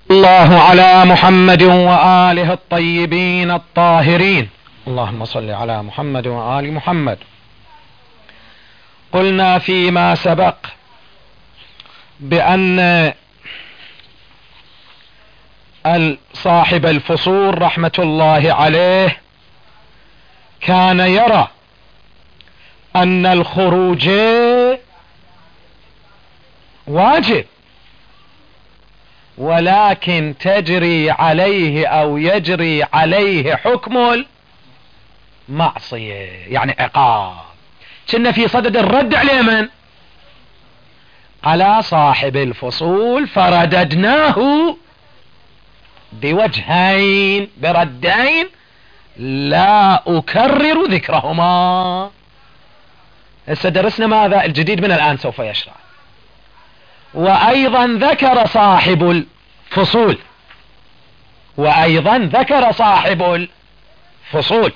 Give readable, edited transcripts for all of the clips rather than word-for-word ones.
الله على محمد وآله الطيبين الطاهرين. اللهم صل على محمد وآل محمد. قلنا فيما سبق بأن صاحب الفصول رحمة الله عليه كان يرى أن الخروج واجب، ولكن تجري عليه أو يجري عليه حكم المعصية، يعني عقاب. كنا في صدد الرد على من؟ على صاحب الفصول، فرددناه بوجهين بردين لا أكرر ذكرهما. هسه درسنا ماذا؟ الجديد من الآن سوف يشرع. وأيضا ذكر صاحب الفصول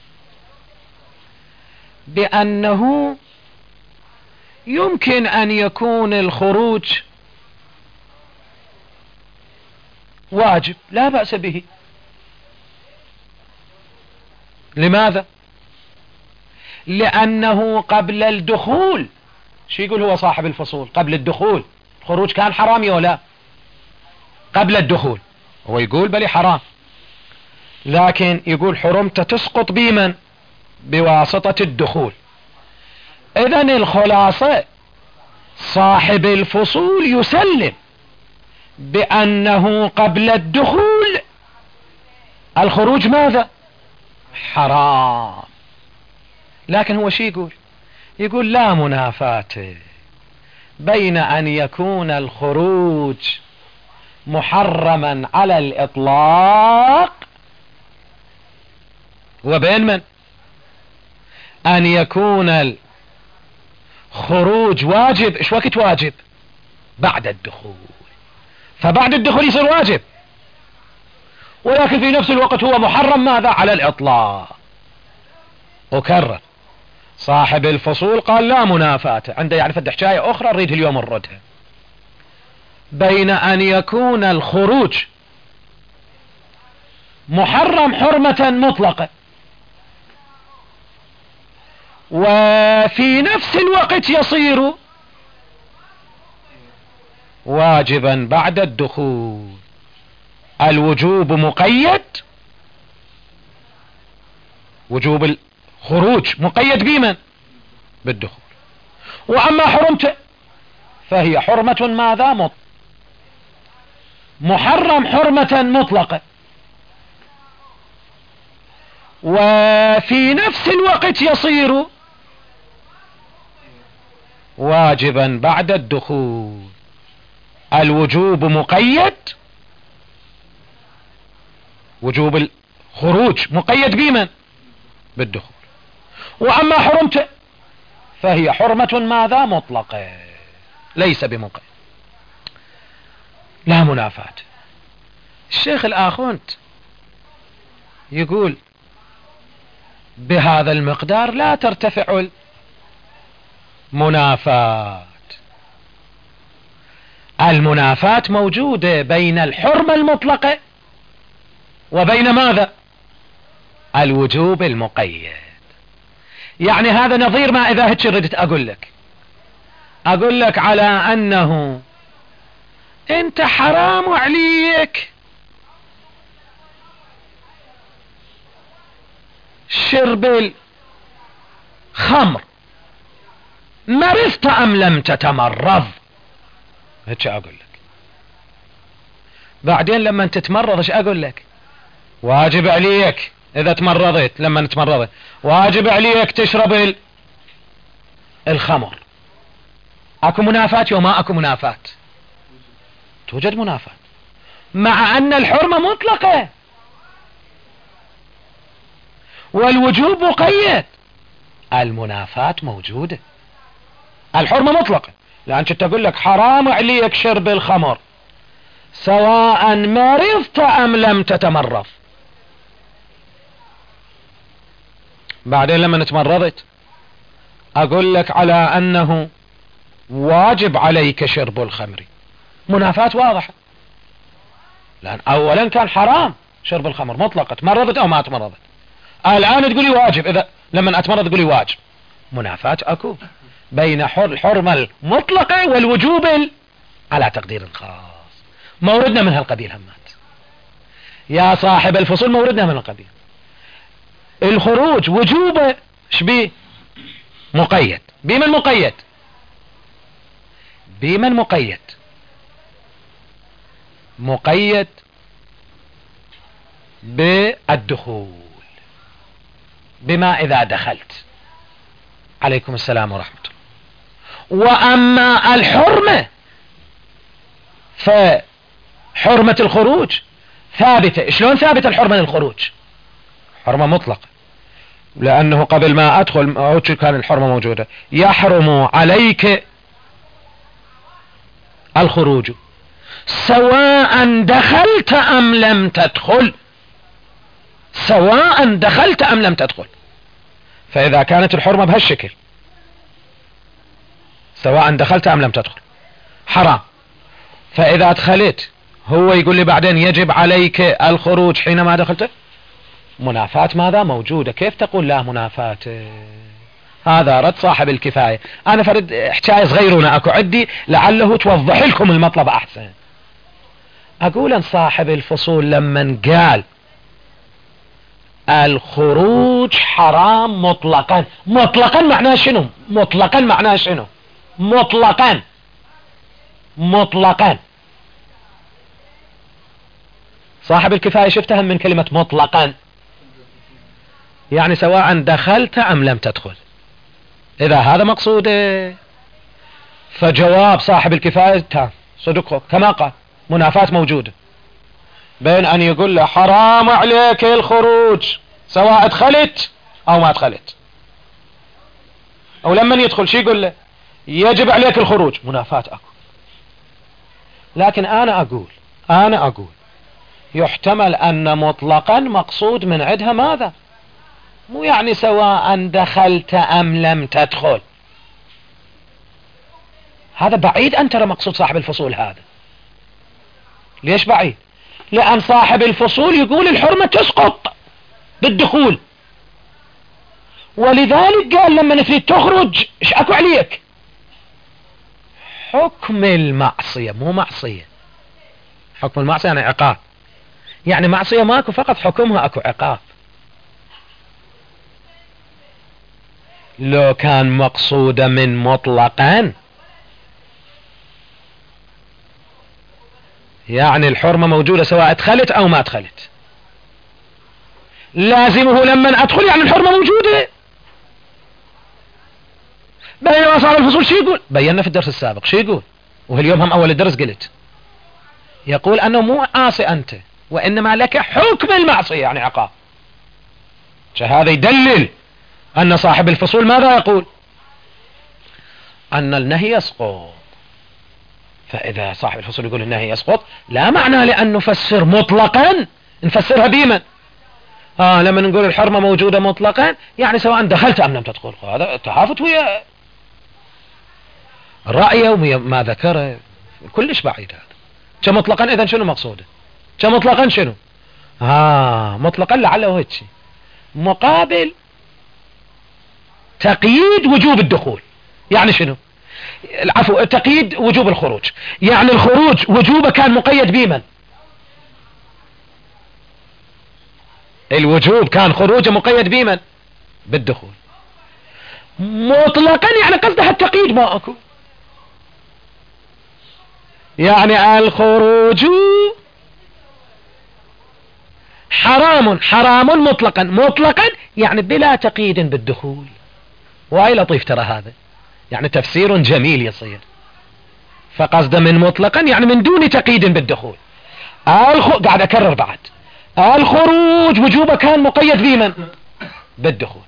بأنه يمكن أن يكون الخروج واجب لا بأس به. لماذا؟ لأنه قبل الدخول، شو يقول هو صاحب الفصول؟ قبل الدخول الخروج كان حرام ولا قبل الدخول؟ هو يقول بلي حرام، لكن يقول حرمت تسقط بمن؟ بواسطة الدخول. إذن الخلاصة صاحب الفصول يسلم بأنه قبل الدخول الخروج ماذا؟ حرام. لكن هو شو يقول؟ يقول لا منافاة بين أن يكون الخروج محرما على الإطلاق وبين من؟ أن يكون الخروج واجب. إيش وقت واجب؟ بعد الدخول، فبعد الدخول يصير واجب، ولكن في نفس الوقت هو محرم ماذا؟ على الإطلاق. أكرر، صاحب الفصول قال لا منافاة، عنده يعني فد حكاية أخرى نريد اليوم نردها، بين أن يكون الخروج محرم حرمة مطلقة وفي نفس الوقت يصير واجبا بعد الدخول. الوجوب مقيد، وجوب الخروج مقيد بمن؟ بالدخول. وأما حرمته فهي حرمة ماذا؟ محرم حرمة مطلقة وفي نفس الوقت يصير واجبا بعد الدخول. الوجوب مقيد، وجوب الخروج مقيد بمن؟ بالدخول. وأما حرمته فهي حرمة ماذا؟ مطلقة، ليس بمقيد. لا منافاة. الشيخ الآخوند يقول بهذا المقدار لا ترتفع المنافاة. المنافاة موجودة بين الحرمة المطلقة وبين ماذا؟ الوجوب المقيد. يعني هذا نظير ما إذا هيك ردت أقول لك على أنه أنت حرام عليك شرب الخمر، مرضت أم لم تتمرض؟ هيك أقول لك. بعدين لما تتمرض ايش أقول لك؟ واجب عليك إذا تمرضت، لما تمرضت واجب عليك تشرب الخمر. أكو منافاة وما أكو منافاة؟ توجد منافاة، مع أن الحرمة مطلقة والوجوب مقيد. المنافاة موجودة. الحرمة مطلقة، لأن تقول لك حرام عليك شرب الخمر سواء مرضت أم لم تتمرض. بعدين لما تمرضت أقول لك على أنه واجب عليك شرب الخمر. منافاة واضحة. لأن أولا كان حرام شرب الخمر مطلقة، تمرضت أو ما تمرضت. الآن تقولي واجب، إذا لما أتمرض تقولي واجب. منافاة أكو بين الحرمة المطلقة والوجوب على تقدير خاص. موردنا من هالقبيل همات يا صاحب الفصول، موردنا من القبيل. الخروج وجوبه شبيه مقيد. بمن مقيد؟ بمن مقيد؟ مقيد بالدخول. بما إذا دخلت. عليكم السلام ورحمة الله. وأما الحرمة فحرمة الخروج ثابتة. شلون ثابتة الحرمة للخروج؟ حرمة مطلقة، لأنه قبل ما أدخل كان الحرمة موجودة. يحرم عليك الخروج سواء دخلت أم لم تدخل. سواء دخلت أم لم تدخل. فإذا كانت الحرمة بهالشكل سواء دخلت أم لم تدخل حرام. فإذا دخلت هو يقول لي بعدين يجب عليك الخروج حينما دخلت. منافاة ماذا موجودة؟ كيف تقول لا منافاة؟ هذا رد صاحب الكفاية. أنا فرد حكاية صغيرونة أكو عندي لعله توضح لكم المطلب أحسن. أقول أن صاحب الفصول لما قال الخروج حرام مطلقا. مطلقا معناه شنو؟ مطلقا معناه شنو؟ مطلقا مطلقا. صاحب الكفاية شفتها من كلمة مطلقا، يعني سواء دخلت أم لم تدخل. إذا هذا مقصوده فجواب صاحب الكفاية تام صدقه كما قال. منافاة موجودة بين أن يقول له حرام عليك الخروج سواء دخلت أو ما دخلت، أو لما يدخل شي يقول له يجب عليك الخروج. منافاة أكو. لكن أنا أقول يحتمل أن مطلقا مقصود من عدها ماذا؟ مو يعني سواء دخلت أم لم تدخل. هذا بعيد أن ترى مقصود صاحب الفصول هذا. ليش بعيد؟ لأن صاحب الفصول يقول الحرمة تسقط بالدخول، ولذلك قال لما تريد تخرج ايش اكو عليك؟ حكم المعصية، مو معصية. حكم المعصية يعني عقاب. يعني معصية ماكو فقط حكمها اكو عقاب. لو كان مقصودة من مطلقا يعني الحرمة موجودة سواء ادخلت او ما ادخلت، لازمه لما ادخل يعني الحرمة موجودة. بينما صاحب الفصول شو يقول؟ بينا في الدرس السابق شو يقول، وهاليوم هم اول الدرس قلت يقول انه مو عاصي انت وانما لك حكم المعصية يعني عقاب. فهذا يدلل ان صاحب الفصول ماذا يقول؟ ان النهي يسقط. فاذا صاحب الفصول يقول النهي يسقط لا معنى لان نفسر مطلقا نفسرها بمن؟ لما نقول الحرمة موجودة مطلقا يعني سواء دخلت ام لم تدخل. هذا تهافت ويا رأيه وما ذكره كلش بعيد. هذا كمطلقا اذا شنو مقصوده؟ كمطلقا شنو؟ مطلقا لعله هيك مقابل تقييد وجوب الدخول. يعني شنو؟ العفو، تقييد وجوب الخروج. يعني الخروج وجوبه كان مقيد بمن؟ الوجوب كان خروجه مقيد بمن؟ بالدخول. مطلقا يعني قصدها التقييد ما اكو. يعني الخروج حرام مطلقا. مطلقا يعني بلا تقييد بالدخول. واي لطيف ترى هذا، يعني تفسير جميل يصير. فقصد من مطلقا يعني من دون تقييد بالدخول. قاعد اكرر بعد، الخروج وجوبه كان مقيد بمن؟ بالدخول.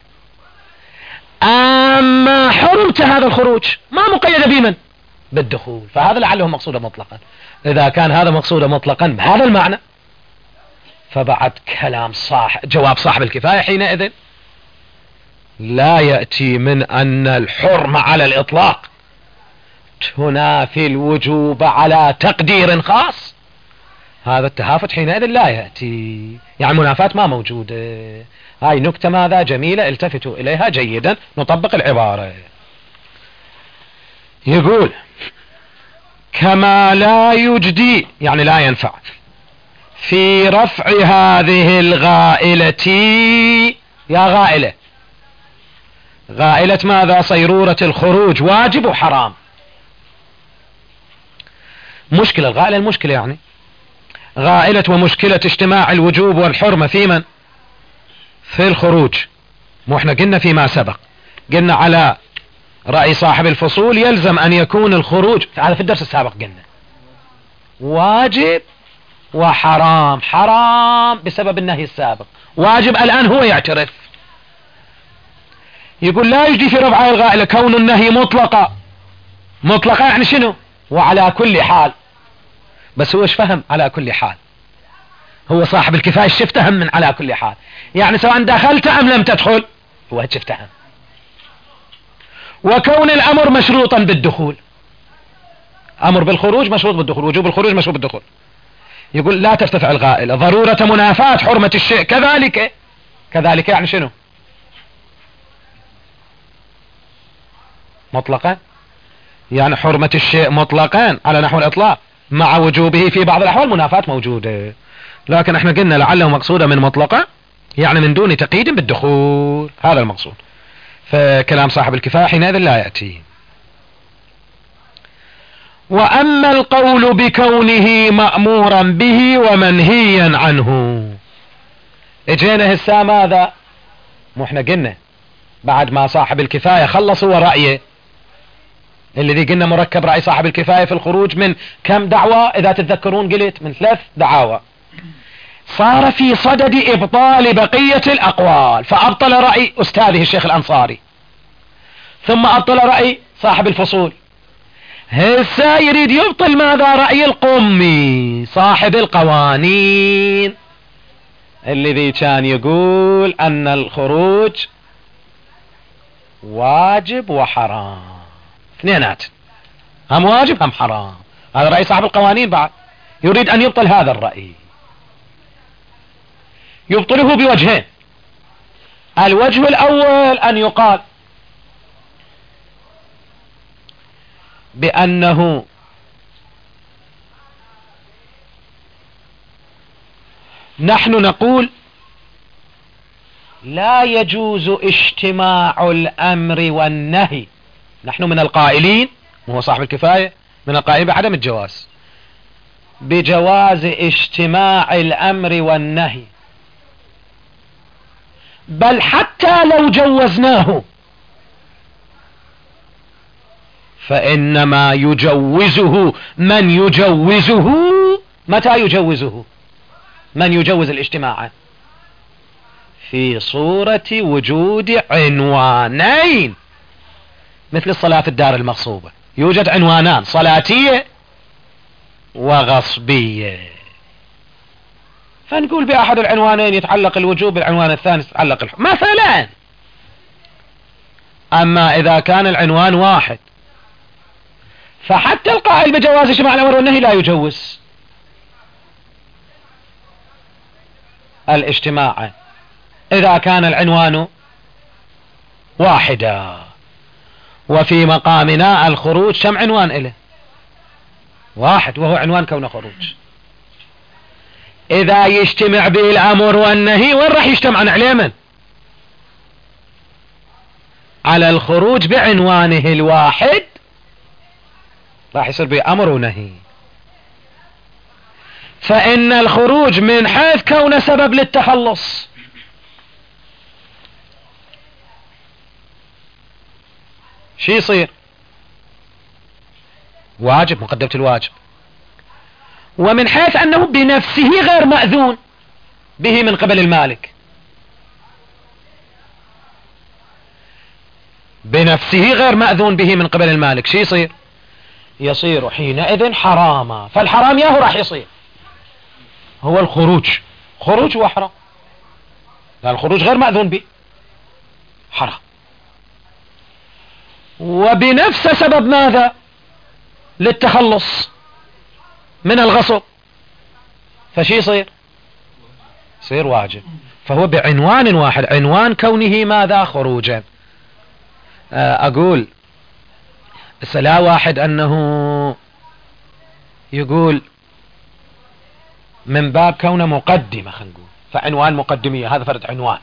اما حرمت هذا الخروج ما مقيد بمن؟ بالدخول. فهذا لعله مقصوده مطلقا. اذا كان هذا مقصوده مطلقا بهذا المعنى فبعد كلام جواب صاحب الكفاية حينئذ لا يأتي من أن الحرمة على الإطلاق تنافي الوجوب على تقدير خاص. هذا التهافت حينئذ لا يأتي، يعني منافاة ما موجودة. هاي نكتة ماذا جميلة، التفتوا إليها جيدا، نطبق العبارة. يقول كما لا يجدي يعني لا ينفع في رفع هذه الغائلة. يا غائلة، غائلة ماذا؟ صيرورة الخروج، واجب وحرام. مشكلة الغائلة، المشكلة يعني غائلة ومشكلة اجتماع الوجوب والحرمة في من؟ في الخروج. مو احنا قلنا فيما سبق، قلنا على رأي صاحب الفصول يلزم أن يكون الخروج، هذا في الدرس السابق قلنا واجب وحرام. حرام بسبب النهي السابق، واجب الآن هو يعترف. يقول لا يجدي في رفع الغائلة كون النهي مطلقة. مطلقة يعني شنو؟ وعلى كل حال. بس هو ايش فهم على كل حال؟ هو صاحب الكفاية شفتهم من على كل حال، يعني سواء دخلت أم لم تدخل هو شفتهم. وكون الأمر مشروطا بالدخول، أمر بالخروج مشروط بالدخول، وجوب الخروج مشروط بالدخول. يقول لا ترتفع الغائلة. ضرورة منافاة حرمة الشيء كذلك. كذلك يعني شنو؟ مطلقا، يعني حرمة الشيء مطلقا على نحو الإطلاق مع وجوبه في بعض الأحوال منافاة موجودة. لكن احنا قلنا لعله مقصودة من مطلقة يعني من دون تقييد بالدخول، هذا المقصود. فكلام صاحب الكفاية حينئذ لا يأتي. وأما القول بكونه مأمورا به ومنهيا عنه، اجينا هسا ماذا؟ مو احنا قلنا بعد ما صاحب الكفاية خلص هو رأيه الذي قلنا مركب رأي صاحب الكفاية في الخروج من كم دعوة؟ إذا تتذكرون قلت من 3 دعاوى. صار في صدد إبطال بقية الأقوال، فأبطل رأي أستاذه الشيخ الأنصاري، ثم أبطل رأي صاحب الفصول. هسا يريد يبطل ماذا؟ رأي القمي صاحب القوانين الذي كان يقول أن الخروج واجب وحرام، اثنينات، هم واجب هم حرام. هذا رأي صاحب القوانين. بعد يريد أن يبطل هذا الرأي. يبطله بوجهين. الوجه الأول أن يقال بأنه نحن نقول لا يجوز اجتماع الأمر والنهي. نحن من القائلين، وهو صاحب الكفاية من القائلين بعدم الجواز، بجواز اجتماع الأمر والنهي، بل حتى لو جوزناه فإنما يجوزه من يجوزه. متى يجوزه؟ من يجوز الاجتماع؟ في صورة وجود عنوانين، مثل الصلاة في الدار المغصوبة يوجد عنوانان، صلاتية وغصبية، فنقول بأحد العنوانين يتعلق الوجوب، بالعنوان الثاني يتعلق الحكم مثلا. أما إذا كان العنوان واحد فحتى القائل بجواز اجتماع الأمر والنهي لا يجوز الاجتماع إذا كان العنوان واحدا. وفي مقامنا الخروج كم عنوان إله؟ واحد، وهو عنوان كون خروج. إذا يجتمع به الأمر والنهي وين راح يجتمعن عليه؟ من؟ على الخروج بعنوانه الواحد راح يصير به أمر ونهي. فإن الخروج من حيث كون سبب للتخلص شي يصير؟ واجب، مقدمة الواجب. ومن حيث أنه بنفسه غير مأذون به من قبل المالك، بنفسه غير مأذون به من قبل المالك، شي يصير؟ يصير حينئذ حراما. فالحرام ياهو راح يصير هو الخروج، خروج وحرام، لأن الخروج غير مأذون به، حرام. وبنفس سبب ماذا؟ للتخلص من الغصب، فشي يصير واجب. فهو بعنوان واحد، عنوان كونه ماذا؟ خروجا. اقول لا واحد انه يقول من باب كونه مقدمة، خلينا نقول فعنوان مقدمية، هذا فرد عنوان.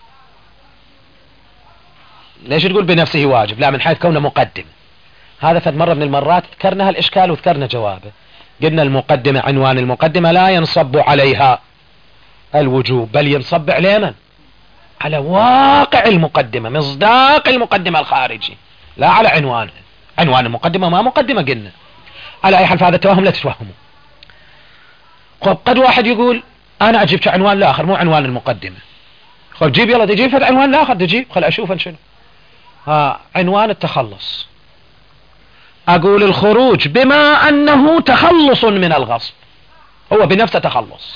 ليش تقول بنفسه واجب؟ لا، من حيث كونه مقدمة. هذا فد مرة من المرات ذكرنا هالإشكال وذكرنا جوابه. قلنا المقدمة، عنوان المقدمة لا ينصب عليها الوجوب، بل ينصب على من؟ على واقع المقدمة، مصداق المقدمة الخارجي، لا على عنوانها. عنوان المقدمة ما مقدمة قلنا. على أي حال فهذا التوهم لا تتوهموا. قد واحد يقول أنا أجيبك عنوان الآخر مو عنوان المقدمة. جيب يلا تجيب فد عنوان الآخر، تجيب خل أشوف شنو. عنوان التخلص. أقول الخروج بما أنه تخلص من الغصب، هو بنفسه تخلص،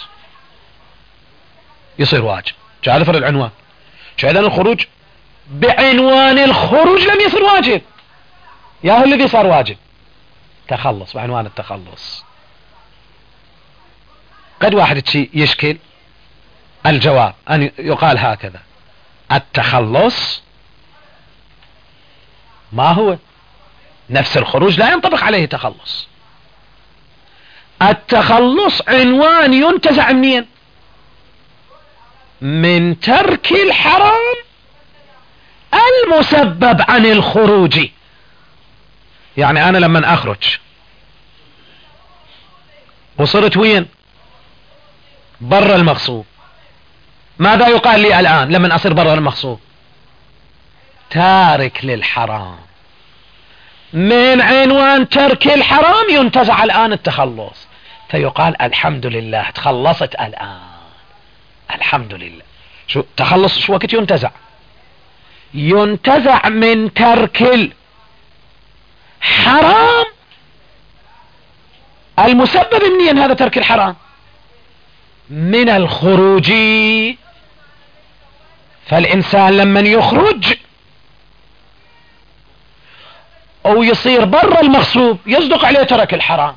يصير واجب. هذا فرد العنوان. إذن الخروج بعنوان الخروج لم يصير واجب، يا هو الذي صار واجب تخلص بعنوان التخلص. قد واحد يشكل الجواب أن يقال هكذا: التخلص ما هو نفس الخروج، لا ينطبق عليه تخلص. التخلص عنوان ينتزع منين؟ من ترك الحرام المسبب عن الخروج. يعني أنا لما أخرج وصرت وين؟ برا المغصوب، ماذا يقال لي الآن لما أصير برا المغصوب؟ تارك للحرام. من عنوان ترك الحرام ينتزع الآن التخلص، فيقال الحمد لله تخلصت الآن، الحمد لله. شو تخلص؟ شو وقت ينتزع؟ ينتزع من ترك الحرام المسبب منين هذا ترك الحرام؟ من الخروج. فالإنسان لمن يخرج أو يصير برا المغصوب يصدق عليه ترك الحرام.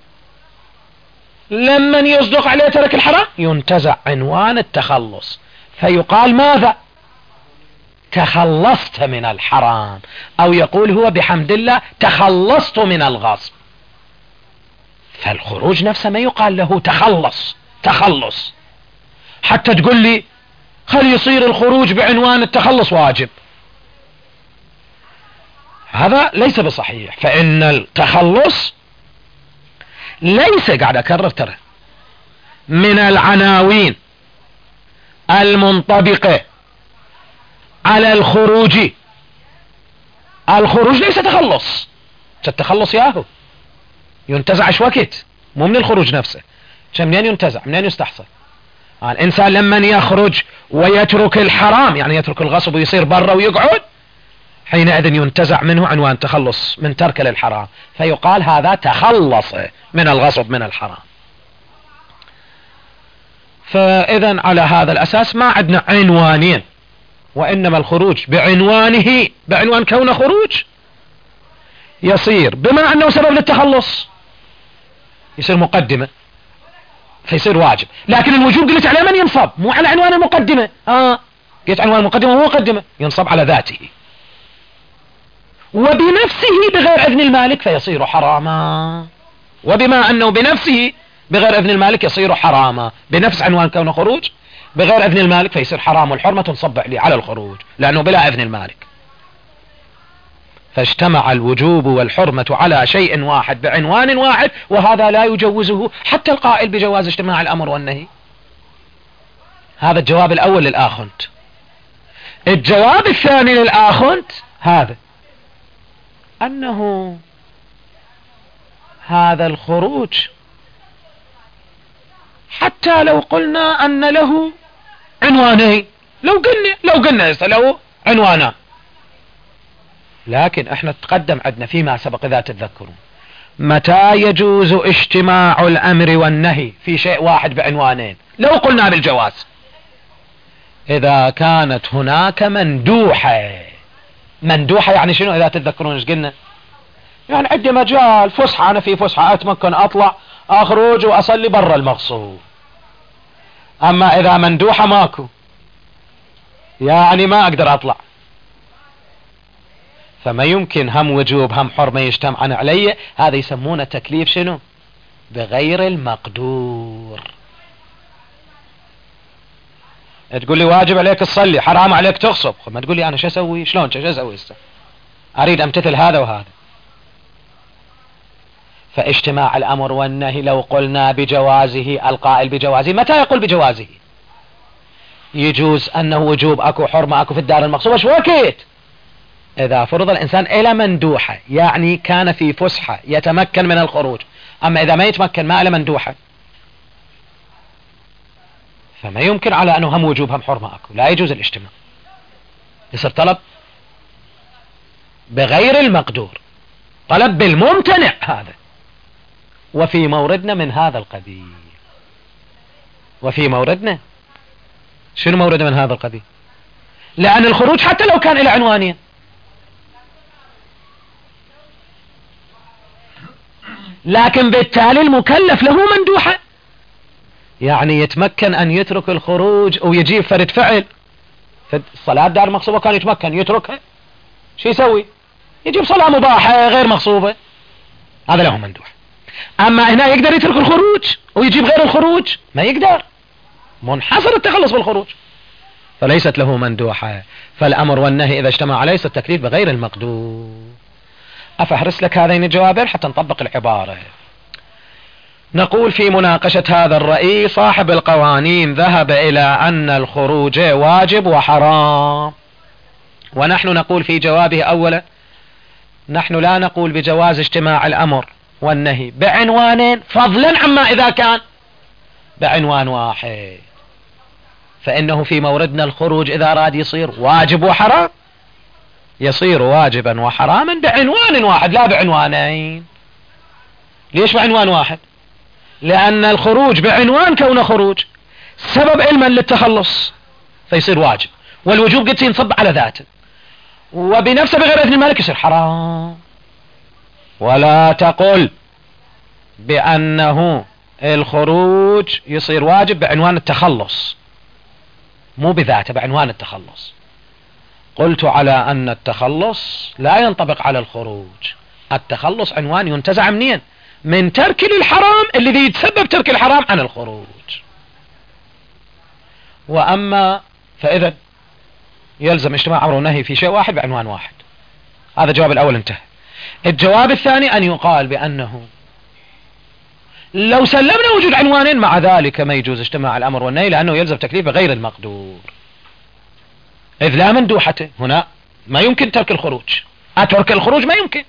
لمن يصدق عليه ترك الحرام ينتزع عنوان التخلص، فيقال ماذا؟ تخلصت من الحرام، أو يقول هو بحمد الله تخلصت من الغصب. فالخروج نفسه ما يقال له تخلص حتى تقول لي خل يصير الخروج بعنوان التخلص واجب. هذا ليس بصحيح. فإن التخلص ليس، قاعد أكرر ترى، من العناوين المنطبقة على الخروج. الخروج ليس تخلص. التخلص ياهو ينتزع وقت، مو من الخروج نفسه. منين ينتزع؟ منين يستحصل؟ الإنسان لمن يخرج ويترك الحرام، يعني يترك الغصب ويصير برا ويقعد، حينئذ ينتزع منه عنوان تخلص من ترك للحرام، فيقال هذا تخلص من الغصب من الحرام. فإذا على هذا الأساس ما عندنا عنوانين، وإنما الخروج بعنوانه، بعنوان كونه خروج، يصير بما أنه سبب للتخلص يصير مقدمة فيصير واجب. لكن الوجوب قلت على من ينصب؟ مو على عنوان المقدمة. قلت عنوان المقدمة مو مقدمة، ينصب على ذاته وبنفسه بغير إذن المالك فيصير حراما. وبما أنه بنفسه بغير إذن المالك يصير حراما، بنفس عنوان كونه خروج بغير إذن المالك فيصير حرام، والحرمة تنصب على الخروج لأنه بلا إذن المالك. فاجتمع الوجوب والحرمة على شيء واحد بعنوان واحد، وهذا لا يجوزه حتى القائل بجواز اجتماع الأمر والنهي. هذا الجواب الأول للآخنت. الجواب الثاني للآخنت هذا، أنه هذا الخروج حتى لو قلنا أن له عنوانين، لو قلنا له عنوانا، لكن احنا تقدم عندنا فيما سبق إذا تتذكرون متى يجوز اجتماع الأمر والنهي في شيء واحد بعنوانين. لو قلنا بالجواز إذا كانت هناك مندوحة يعني شنو؟ إذا تتذكرون ايش قلنا؟ يعني عندي مجال فسحة، أنا في فسحة أتمكن أطلع أخرج وأصلي برا المغصوب، اما اذا مندوحة ماكو، يعني ما اقدر اطلع، فما يمكن هم وجوب هم حرمة يجتمعن علي. هذا يسمونه تكليف شنو؟ بغير المقدور. تقول لي واجب عليك تصلي، حرام عليك تغصب، ما تقول لي انا شو اسوي؟ شلون شو اسوي؟ اريد امتثل هذا وهذا. فاجتماع الامر والنهي لو قلنا بجوازه، القائل بجوازه متى يقول بجوازه؟ يجوز انه وجوب اكو، حرمة اكو في الدار المقصوبة، شو وقت؟ اذا فرض الانسان الى مندوحة، يعني كان في فسحة يتمكن من الخروج. اما اذا ما يتمكن، ما الى مندوحة، فما يمكن على انه هم وجوب هم حرمة اكو، لا يجوز الاجتماع، يصير طلب بغير المقدور، طلب بالممتنع هذا. وفي موردنا من هذا القبيل، وفي موردنا شنو موردنا من هذا القبيل؟ لان الخروج حتى لو كان الى عنوانين، لكن بالتالي المكلف له مندوحة، يعني يتمكن ان يترك الخروج ويجيب فرد فعل. الصلاة دار مغصوبة كان يتمكن يتركها، شو يسوي؟ يجيب صلاة مباحة غير مغصوبة، هذا له مندوح. اما هنا يقدر يترك الخروج ويجيب غير الخروج؟ ما يقدر، منحصر التخلص بالخروج، فليست له مندوحة. فالامر والنهي اذا اجتمع عليه ليس التكليف بغير المقدور. افهرس لك هذين الجوابين حتى نطبق العبارة. نقول في مناقشة هذا الرأي صاحب القوانين ذهب إلى أن الخروج واجب وحرام، ونحن نقول في جوابه أولا نحن لا نقول بجواز اجتماع الأمر والنهي بعنوانين، فضلا عما إذا كان بعنوان واحد، فإنه في موردنا الخروج إذا أراد يصير واجب وحرام يصير واجبا وحراما بعنوان واحد لا بعنوانين. ليش بعنوان واحد؟ لأن الخروج بعنوان كونه خروج سبب علما للتخلص فيصير واجب، والوجوب قد ينصب على ذاته، وبنفسه بغير إذن المالك يصير حرام. ولا تقل بأنه الخروج يصير واجب بعنوان التخلص، مو بذاته، بعنوان التخلص. قلت على أن التخلص لا ينطبق على الخروج، التخلص عنوان ينتزع منين؟ من ترك للحرام الذي يتسبب ترك الحرام عن الخروج. وأما فإذا يلزم اجتماع أمر ونهي في شيء واحد بعنوان واحد. هذا الجواب الأول انتهى. الجواب الثاني أن يقال بأنه لو سلمنا وجود عنوانين مع ذلك ما يجوز اجتماع الأمر والنهي، لأنه يلزم تكليف غير المقدور، إذ لا مندوحته هنا، ما يمكن ترك الخروج، أترك الخروج ما يمكن.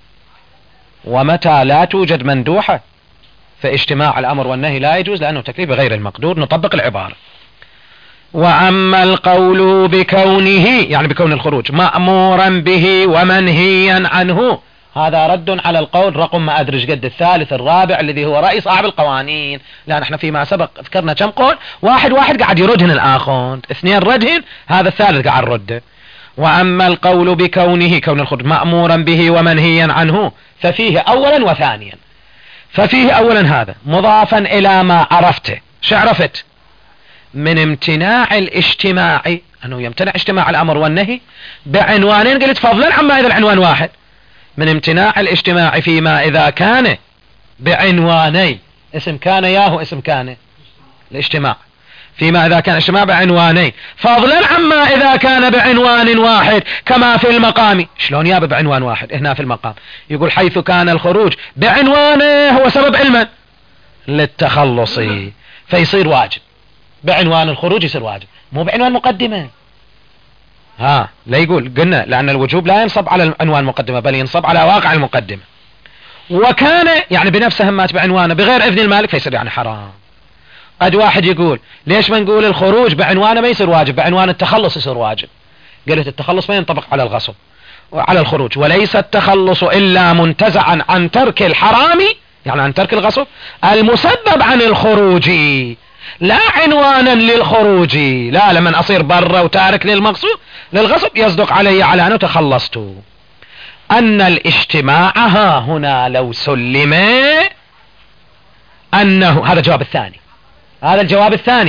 ومتى لا توجد مندوحة فاجتماع الأمر والنهي لا يجوز، لأنه تكليف غير المقدور. نطبق العبارة. وأما القول بكونه، يعني بكون الخروج مأمورا به ومنهيا عنه، هذا رد على القول رقم ما أدري قد الثالث الرابع الذي هو رأي صاحب القوانين، لأن احنا فيما سبق ذكرنا كم قول، واحد قاعد يردهن الآخر، اثنين ردهن، هذا الثالث قاعد رده. وأما القول بكونه، كون الخروج مأمورا به ومنهيا عنه، ففيه أولا وثانيا. ففيه أولا هذا مضافا إلى ما عرفته، شو عرفت؟ من امتناع الاجتماع، أنه يمتنع اجتماع الأمر والنهي بعنوانين، قلت فضلا عما إذا العنوان واحد، من امتناع الاجتماع فيما إذا كان بعنوانين، اسم كان ياهو اسم كان الاجتماع، فيما إذا كان اجتماع بعنوانين، فضلا عما إذا كان بعنوان واحد، كما في المقام. شلون يابا بعنوان واحد؟ هنا في المقام يقول حيث كان الخروج بعنوانه هو سبب علما للتخلص فيصير واجب، بعنوان الخروج يصير واجب، مو بعنوان مقدمة. لا يقول قلنا لأن الوجوب لا ينصب على عنوان مقدمة، بل ينصب على واقع المقدمة. وكان يعني بنفسه مات بعنوانه بغير إذن المالك فيصير يعني حرام. قد واحد يقول ليش ما نقول الخروج بعنوانه ما يصير واجب، بعنوان التخلص يصير واجب؟ قلت التخلص ما ينطبق على الغصب وعلى الخروج، وليس التخلص إلا منتزعا عن ترك الحرام، يعني عن ترك الغصب المسبب عن الخروج، لا عنوانا للخروج. لا لمن أصير برا وتارك للمقصود للغصب يصدق علي على أنه تخلصت. أن الاجتماع ها هنا لو سلم أنه، هذا الجواب الثاني، هذا الجواب الثاني،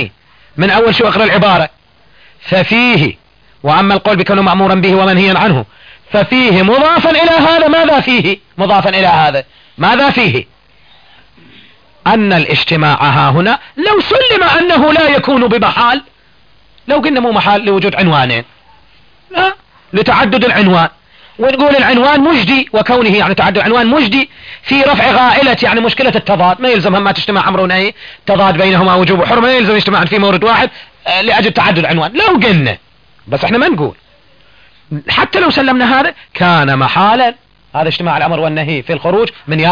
من اول شو اقرأ العبارة. ففيه، واما القول بكونه مأمورا به ومنهيا عنه، ففيه مضافا الى هذا. ماذا فيه مضافا الى هذا؟ ماذا فيه؟ ان الاجتماع ها هنا لو سلم انه لا يكون بمحال، لو قلنا مو محال لوجود عنوانين، لا، لتعدد العنوان، ونقول العنوان مجدي، وكونه يعني تعدد العنوان مجدي في رفع غائلة يعني مشكلة التضاد. ما يلزم ما تجتمع امر ونهي تضاد بينهما وجوب وحرمة، ما يلزم يجتمعان في مورد واحد لاجل تعدد العنوان. لو قلنا، بس احنا ما نقول، حتى لو سلمنا هذا كان محالا، هذا اجتماع الامر والنهي في الخروج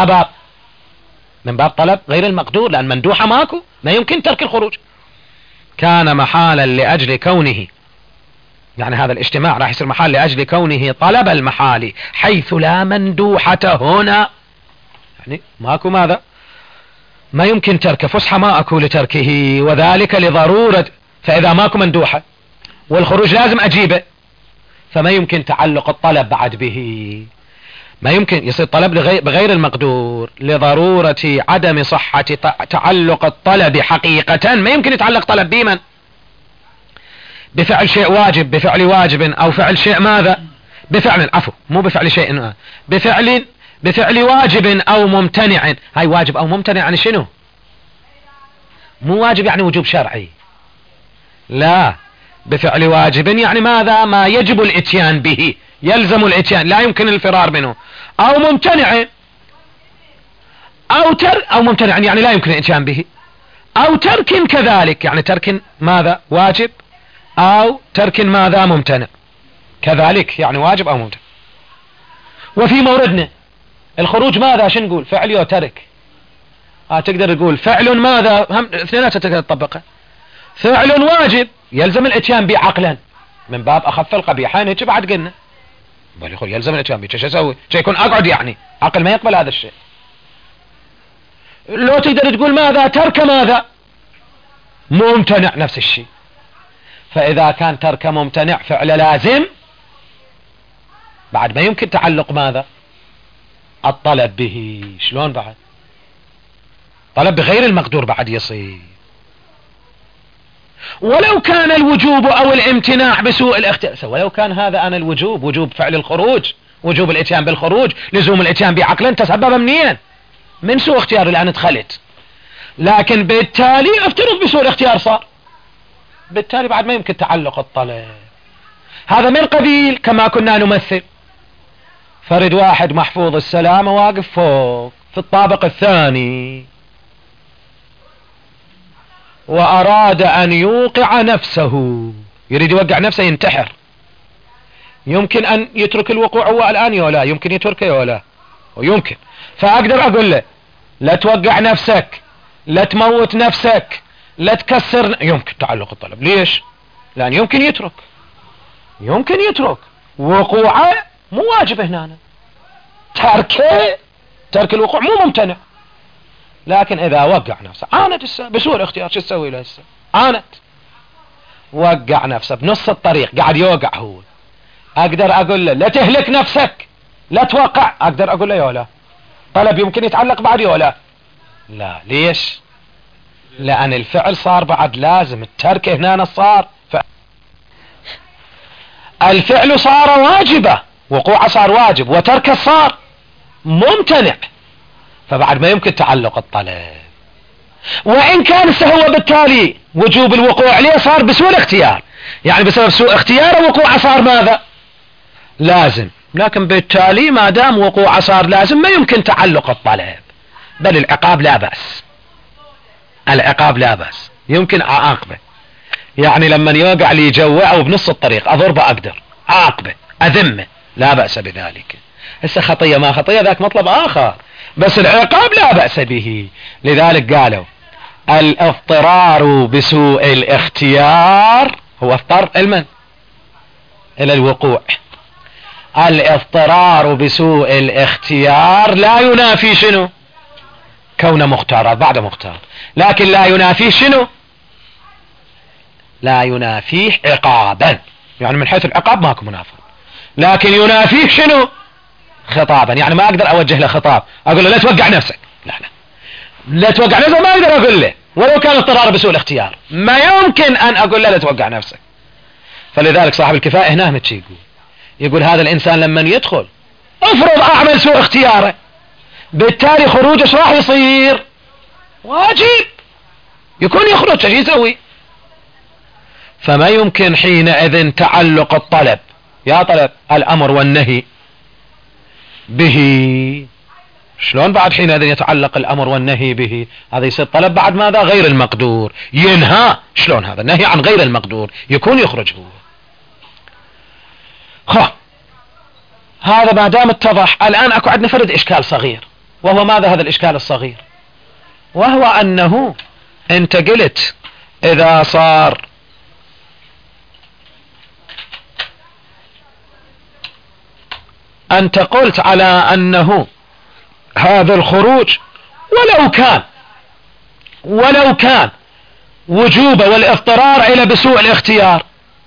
من باب طلب غير المقدور، لان مندوحة ماكو، ما يمكن ترك الخروج. كان محالا لاجل كونه، يعني هذا الاجتماع راح يصير محال لاجل كونه طلب المحال حيث لا مندوحة هنا، يعني ماكو ماذا، ما يمكن تركه، فسحة ما اكو لتركه، وذلك لضرورة. فاذا ماكو مندوحة والخروج لازم اجيبه، فما يمكن تعلق الطلب بعد به، ما يمكن يصير طلب بغير المقدور لضرورة عدم صحة تعلق الطلب حقيقة. ما يمكن يتعلق طلب بمن؟ بفعل شيء واجب، بفعل واجب، او فعل شيء ماذا، بفعل، عفوا مو بفعل شيء، بفعل واجب او ممتنع. هاي واجب او ممتنع يعني شنو؟ مو واجب يعني وجوب شرعي، لا، بفعل واجب يعني ماذا، ما يجب الاتيان به، يلزم الاتيان، لا يمكن الفرار منه. او ممتنع، او ممتنع يعني لا يمكن الاتيان به، او ترك كذلك، يعني ترك ماذا، واجب، او ترك ماذا، ممتنع كذلك، يعني واجب او ممتنع. وفي موردنا الخروج ماذا، شو نقول، فعل او ترك؟ تقدر تقول فعل ماذا، هم اثنيناتها تقدر تطبقها. فعل واجب يلزم الاتيان به عقلا، من باب اخف القبيحين، هيك بعد قلنا بل يقول يلزم الاتيان به، شو اسوي؟ شو يكون اقعد، يعني عقل ما يقبل هذا الشيء. لو تقدر تقول ماذا، ترك ماذا، ممتنع، نفس الشيء. فاذا كان ترك ممتنع فعل لازم، بعد ما يمكن تعلق ماذا، الطلب به. شلون بعد؟ طلب بغير المقدور بعد يصير. ولو كان الوجوب او الامتناع بسوء الاختيار، ولو كان هذا انا الوجوب، وجوب فعل الخروج، وجوب الاتيان بالخروج، لزوم الاتيان بعقلا، تسبب منين؟ من سوء اختيار الان ادخلت، لكن بالتالي افترض بسوء الاختيار صار، بالتالي بعد ما يمكن تعلق الطلب. هذا من قبيل كما كنا نمثل، فرد واحد محفوظ السلامة واقف فوق في الطابق الثاني، واراد ان يوقع نفسه، يريد يوقع نفسه، ينتحر. يمكن ان يترك الوقوع هو الان ولا يمكن يتركه ولا، ويمكن. فاقدر اقول له لا توقع نفسك، لا تموت نفسك، لا تكسر، يمكن تعلق الطلب. ليش؟ لان يمكن يترك وقوعه مو واجب هنا، ترك الوقوع مو ممتنع. لكن اذا وقع نفسه، عانت بسوء الاختيار، شو تسوي له هسه؟ عانت، وقع نفسه بنص الطريق، قاعد يوقع هو، اقدر اقول له لا تهلك نفسك، لا توقع، اقدر اقول له يا لا، طلب يمكن يتعلق بعد يا لا؟ لا. ليش؟ لان الفعل صار بعد لازم، الترك هنا صار، الفعل صار واجبة، وقوعه صار واجب، وتركه صار ممتنع، فبعد ما يمكن تعلق الطلب. وان كان هو بالتالي وجوب الوقوع عليه صار بسوء الاختيار، يعني بسبب سوء اختياره وقوعه صار ماذا، لازم، لكن بالتالي ما دام وقوعه صار لازم ما يمكن تعلق الطلب، بل العقاب لا بأس، العقاب لا بأس، يمكن اعاقبه. يعني لما يوقع لي يجوعه بنص الطريق اضربه، اقدر اعاقبه، اذمه، لا بأس بذلك. هسه خطية ما خطية ذاك مطلب اخر، بس العقاب لا بأس به. لذلك قالوا الاضطرار بسوء الاختيار هو اضطر المن الى الوقوع. الاضطرار بسوء الاختيار لا ينافي شنو؟ كون مختار بعد مختار، لكن لا ينافي شنو؟ لا ينافيه عقابا، يعني من حيث العقاب ماكو منافر، لكن ينافيه شنو؟ خطابا. يعني ما اقدر اوجه له خطاب اقول له لا توقع نفسك، لا توقع نفسك، ما اقدر اقول له، ولو كان اضطرار بسوء الاختيار ما يمكن ان اقول لا توقع نفسك. فلذلك صاحب الكفاية هنا يقول هذا الانسان لما يدخل افرض اعمل سوء اختياره بالتالي خروجه ايش راح يصير؟ واجب يكون يخرج، ايش يسوي؟ فما يمكن حينئذ تعلق الطلب يا طلب الامر والنهي به. شلون بعد حينئذ يتعلق الامر والنهي به؟ هذا يصير طلب بعد ماذا؟ غير المقدور ينهى. شلون هذا؟ نهي عن غير المقدور يكون يخرج هو. هذا ما دام اتضح. الان اكو عندنا فرد اشكال صغير، وهو ماذا هذا الاشكال الصغير؟ وهو انه انت قلت اذا صار انت قلت على انه هذا الخروج ولو كان وجوب والاضطرار الى بسوء الاختيار،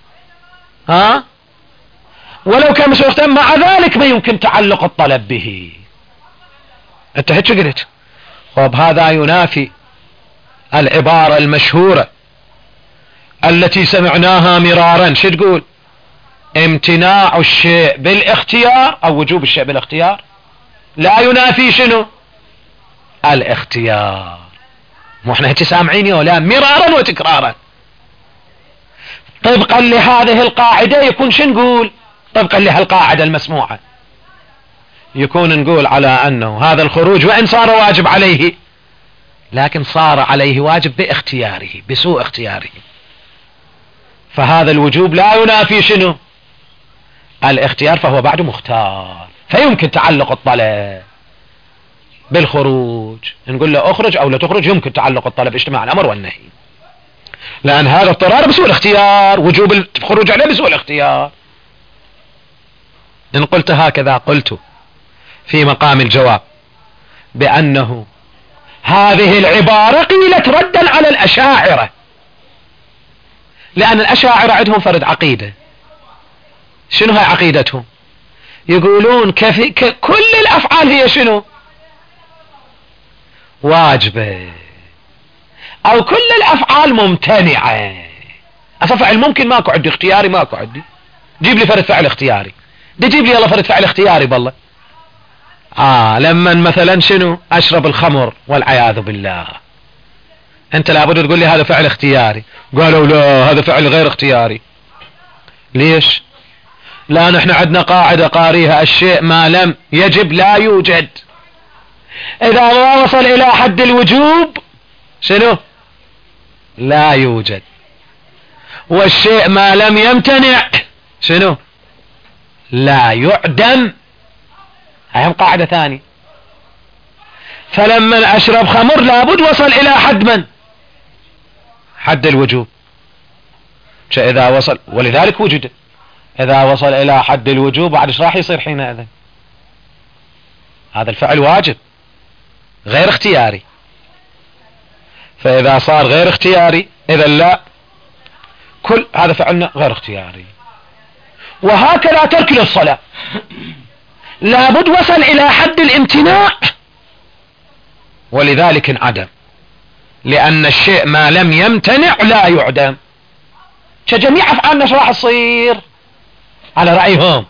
ولو كان بسوء الاختيار مع ذلك ما يمكن تعلق الطلب به. انت هيك قلت. طب هذا ينافي العبارة المشهورة التي سمعناها مرارا. شو تقول؟ امتناع الشيء بالاختيار او وجوب الشيء بالاختيار لا ينافي شنو؟ الاختيار. مو احنا هيك سامعين ولا مرارا وتكرارا؟ طبقا لهذه القاعدة يكون شو نقول؟ طبقا لهالقاعدة المسموعة يكون نقول على انه هذا الخروج وان صار واجب عليه لكن صار عليه واجب باختياره بسوء اختياره، فهذا الوجوب لا ينافي شنو؟ الاختيار، فهو بعد مختار، فيمكن تعلق الطلب بالخروج. نقول له اخرج او لا تخرج يمكن تعلق الطلب اجتماع الامر والنهي، لان هذا اضطرار بسوء الاختيار، وجوب الخروج عليه بسوء الاختيار. ان قلت هكذا قلت في مقام الجواب بانه هذه العبارة قيلت ردا على الاشاعرة، لان الاشاعرة عندهم فرد عقيدة. شنو هي عقيدتهم؟ يقولون كل الافعال هي شنو؟ واجبة، او كل الافعال ممتنعة. فعل ممكن ماكو عندي، اختياري ماكو عندي. جيب لي فرد فعل اختياري، دي جيب لي يلا فرد فعل اختياري بالله. لما مثلا شنو اشرب الخمر والعياذ بالله، انت لابد تقول لي هذا فعل اختياري. قالوا لا هذا فعل غير اختياري. ليش؟ لا نحن عندنا قاعدة قاريها الشيء ما لم يجب لا يوجد. اذا ما وصل الى حد الوجوب شنو؟ لا يوجد. والشيء ما لم يمتنع شنو؟ لا يعدم. هاي قاعدة ثانية. فلما اشرب خمر لابد وصل الى حد من؟ حد الوجوب. اذا وصل، ولذلك وجد، اذا وصل الى حد الوجوب بعد ايش راح يصير حينئذ؟ هذا الفعل واجب غير اختياري. فاذا صار غير اختياري اذا لا، كل هذا فعلنا غير اختياري. وهكذا ترك للصلاة لابد وصل الى حد الامتناع، ولذلك انعدم، لان الشيء ما لم يمتنع لا يعدم. كجميع افعالنا شو راح تصير على رأيهم؟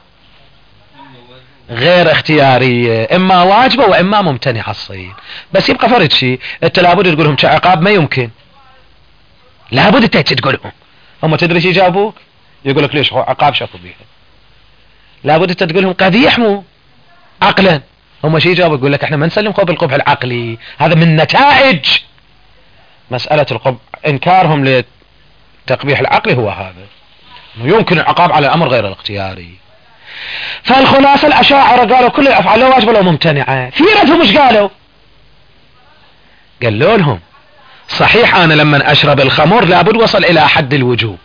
غير اختيارية، اما واجبة واما ممتنعة تصير. بس يبقى فرد شيء، انت لابد تقولهم كعقاب ما يمكن، لابد انت تقولهم. هم تدري شي جابوك؟ يقولك ليش هو عقاب شكو بيها، لابد انت تقولهم قبيح مو عقلا. هم شي جابوا؟ يقول لك احنا ما نسلم خوف القبح العقلي، هذا من نتائج مسألة القبح. انكارهم لتقبيح العقلي هو هذا، يمكن العقاب على الامر غير الاختياري. فالخلاصة الاشاعرة قالوا كل الافعال لا واجبة لو ممتنعة. في ردهم ايش قالوا؟ قالوا لهم صحيح انا لما اشرب الخمر لابد وصل الى حد الوجوب،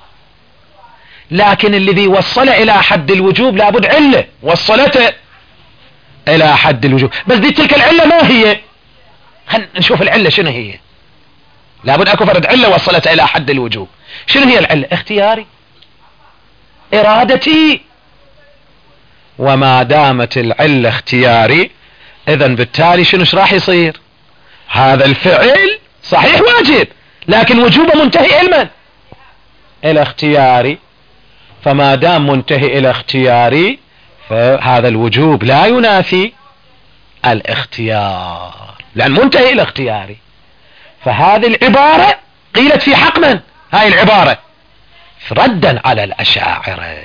لكن الذي وصل الى حد الوجوب لابد علة وصلته الى حد الوجوب. بس دي تلك العلة ما هي؟ خلينا نشوف العلة شنو هي. لابد اكو فرد علة وصلته الى حد الوجوب. شنو هي العلة؟ اختياري، ارادتي. وما دامت العلة اختياري اذا بالتالي شنو راح يصير؟ هذا الفعل صحيح واجب، لكن وجوبه منتهي علما الى اختياري، فما دام منتهي الى اختياري فهذا الوجوب لا ينافي الاختيار، لان منتهي الى اختياري. فهذه العبارة قيلت في حق من؟ هاي العبارة ردا على الأشاعرة.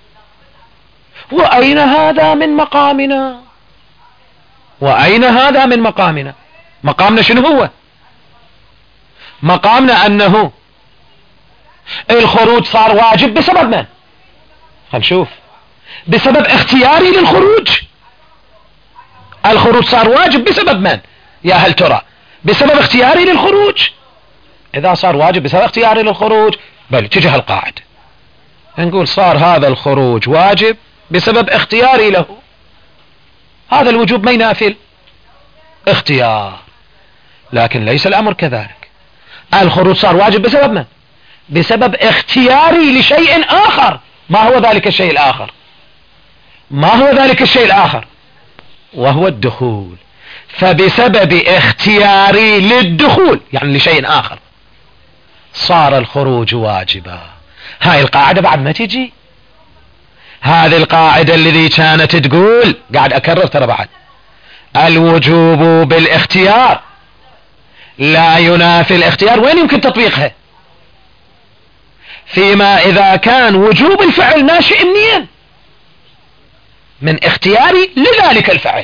وأين هذا من مقامنا؟ وأين هذا من مقامنا؟ مقامنا شنو هو؟ مقامنا أنه الخروج صار واجب بسبب من؟ خلينا نشوف. بسبب اختياري للخروج. الخروج صار واجب بسبب من؟ يا هل ترى بسبب اختياري للخروج؟ إذا صار واجب بسبب اختياري للخروج بل تجه القاعدة نقول صار هذا الخروج واجب بسبب اختياري له، هذا الوجوب ما ينافي اختيار. لكن ليس الأمر كذلك، الخروج صار واجب بسبب من؟ بسبب اختياري لشيء آخر. ما هو ذلك الشيء الآخر؟ ما هو ذلك الشيء الآخر؟ وهو الدخول. فبسبب اختياري للدخول يعني لشيء آخر صار الخروج واجبا. هاي القاعدة بعد ما تجي، هذه القاعدة الذي كانت تقول، قاعد أكرر ترى بعد، الوجوب بالاختيار لا ينافي الاختيار، وين يمكن تطبيقها؟ فيما إذا كان وجوب الفعل ناشئ منين؟ من اختياري لذلك الفعل.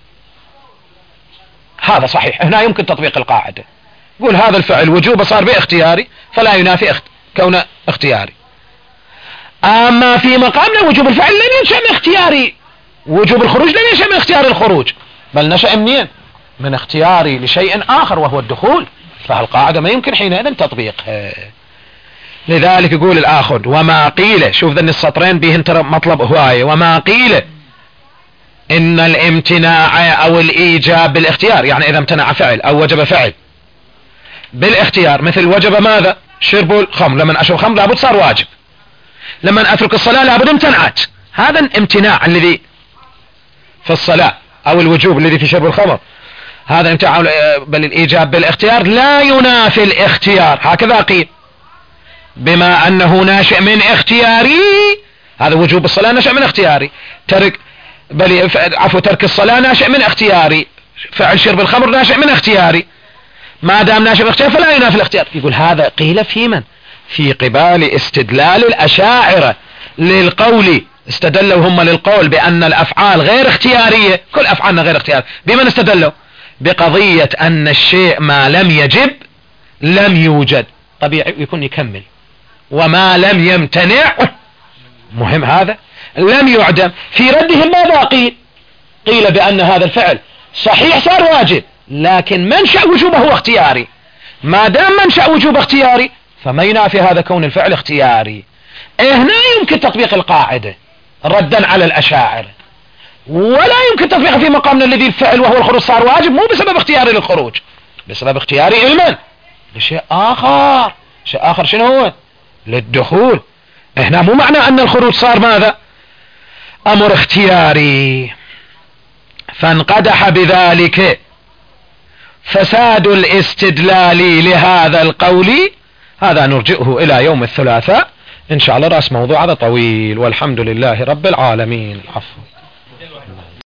هذا صحيح، هنا يمكن تطبيق القاعدة. يقول هذا الفعل وجوبه صار باختياري فلا ينافي كونه اختياري. اما في مقامنا وجوب الفعل لن ينشأ من اختياري، وجوب الخروج لن ينشأ من اختيار الخروج، بل نشأ منين؟ من اختياري لشيء آخر وهو الدخول. فهالقاعدة ما يمكن حينئذ تطبيقها. لذلك يقول الآخر وما قيل، شوف ذن السطرين بيهن ترى مطلب هواية، وما قيل إن الامتناع أو الإيجاب بالاختيار، يعني إذا امتنع فعل أو وجب فعل بالاختيار، مثل وجب ماذا؟ شرب الخمر، لما أشرب خمر لابد صار واجب، لما أترك الصلاة لابد امتنعت. هذا الامتناع الذي في الصلاة أو الوجوب الذي في شرب الخمر، هذا امتناع بل الإيجاب بالاختيار لا ينافي الاختيار، هكذا قيل، بما أنه ناشئ من اختياري. هذا وجوب الصلاة ناشئ من اختياري، ترك الصلاة ناشئ من اختياري، فعل شرب الخمر ناشئ من اختياري، ما دام ناشئ من اختيار فلا ينافي الاختيار. يقول هذا قيل في من؟ في قبال استدلال الأشاعرة للقول، استدلوا هم للقول بأن الأفعال غير اختيارية، كل أفعالنا غير اختيار. بمن استدلوا؟ بقضية أن الشيء ما لم يجب لم يوجد، طبيعي يكون يكمل، وما لم يمتنع مهم هذا لم يعدم. في ردهم ماذا قيل؟ قيل بأن هذا الفعل صحيح صار واجب، لكن منشأ وجوبه هو اختياري، ما دام منشأ وجوب اختياري فما ينافي هذا كون الفعل اختياري. هنا يمكن تطبيق القاعدة ردا على الأشاعرة، ولا يمكن تطبيقها في مقامنا الذي الفعل وهو الخروج صار واجب مو بسبب اختياري للخروج، بسبب اختياري علما لشيء آخر. شيء آخر شنو هو؟ للدخول. هنا مو معنى أن الخروج صار ماذا؟ أمر اختياري. فانقدح بذلك فساد الاستدلال لهذا القول. هذا نرجئه إلى يوم الثلاثاء إن شاء الله، رأس موضوع هذا طويل، والحمد لله رب العالمين. العفو.